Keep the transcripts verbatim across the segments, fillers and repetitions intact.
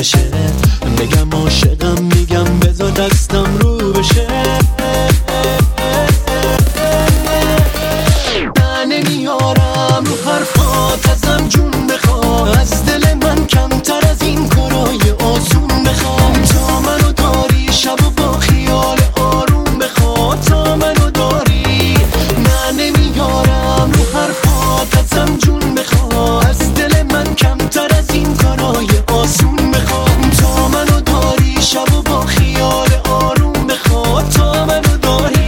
بشه، بگم عاشقم میگم بذار دستم رو بشه. من نمیارم رو حرفات ازم جون بخوا، از دل من کمتر از این کارای آسون بخوام. تا منو داری شب و با خیال آروم بخوا، تا منو داری. من نمیارم رو حرفات ازم جون بخوا، از دل من کمتر از این کارای آسون بخوام. تا منو داری شب و با خیال آروم بخوا، تا منو داری.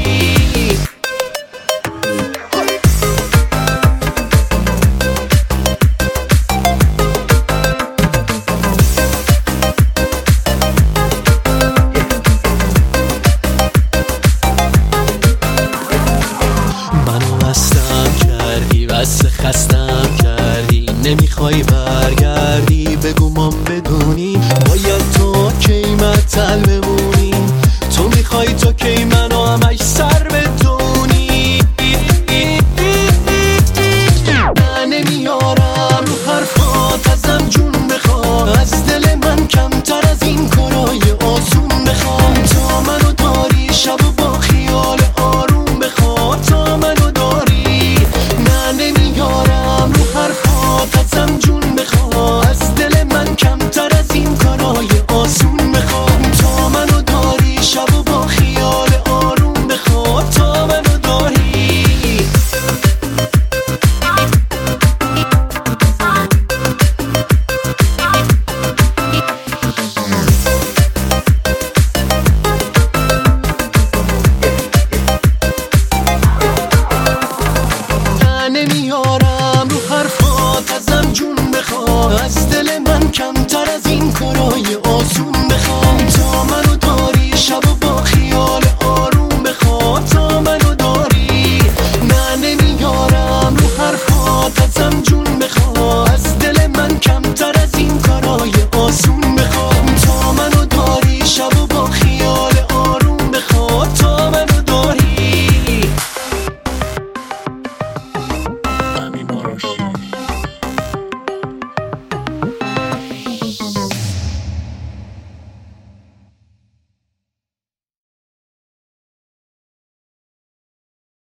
منو مستم کردی، بس خستم کردی، نمیخوای برگردی. بگو ما بدونی باید تو کی مطل بمونی.